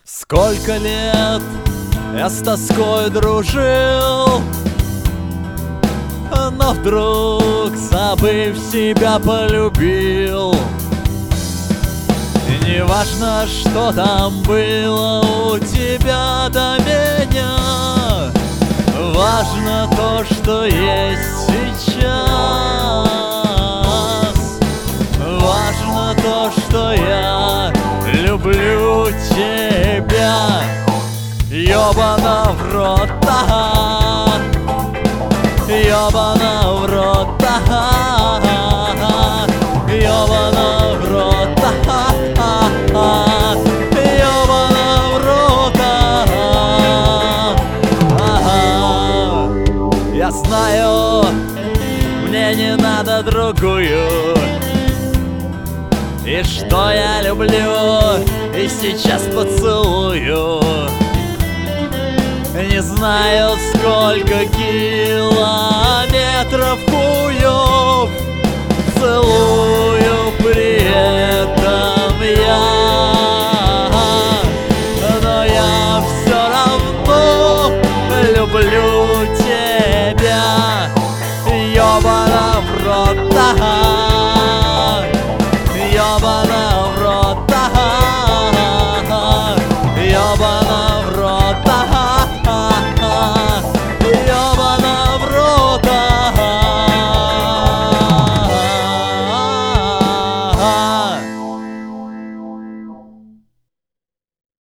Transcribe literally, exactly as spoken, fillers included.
Сколько лет я с тоской дружил, но вдруг, забыв себя, полюбил. И не важно, что там было у тебя до меня, важно то, что есть сейчас. Важно то, что я люблю тебя. Ёбана в рот, ага. Ёбана в рот, ага. Ёбана в рот, ага. Ёбана в рот, ага. Я знаю, мне не надо другую, и что я люблю, и сейчас поцелую. Не знаю, сколько километров хуев